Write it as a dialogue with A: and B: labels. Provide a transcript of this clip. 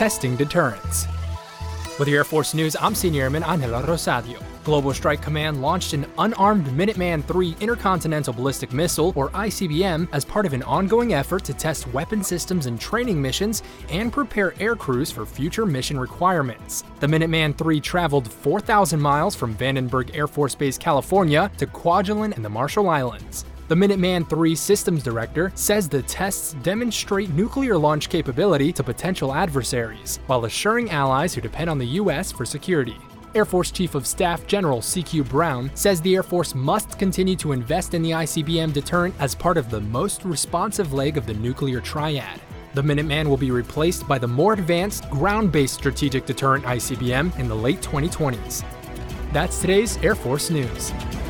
A: testing deterrence. With the Air Force News, I'm Senior Airman Angel Rosario. Global Strike Command launched an unarmed Minuteman III Intercontinental Ballistic Missile, or ICBM, as part of an ongoing effort to test weapon systems and training missions and prepare air crews for future mission requirements. The Minuteman III traveled 4,000 miles from Vandenberg Air Force Base, California to Kwajalein in the Marshall Islands. The Minuteman III Systems Director says the tests demonstrate nuclear launch capability to potential adversaries, while assuring allies who depend on the U.S. for security. Air Force Chief of Staff General C.Q. Brown says the Air Force must continue to invest in the ICBM deterrent as part of the most responsive leg of the nuclear triad. The Minuteman will be replaced by the more advanced ground-based strategic deterrent ICBM in the late 2020s. That's today's Air Force News.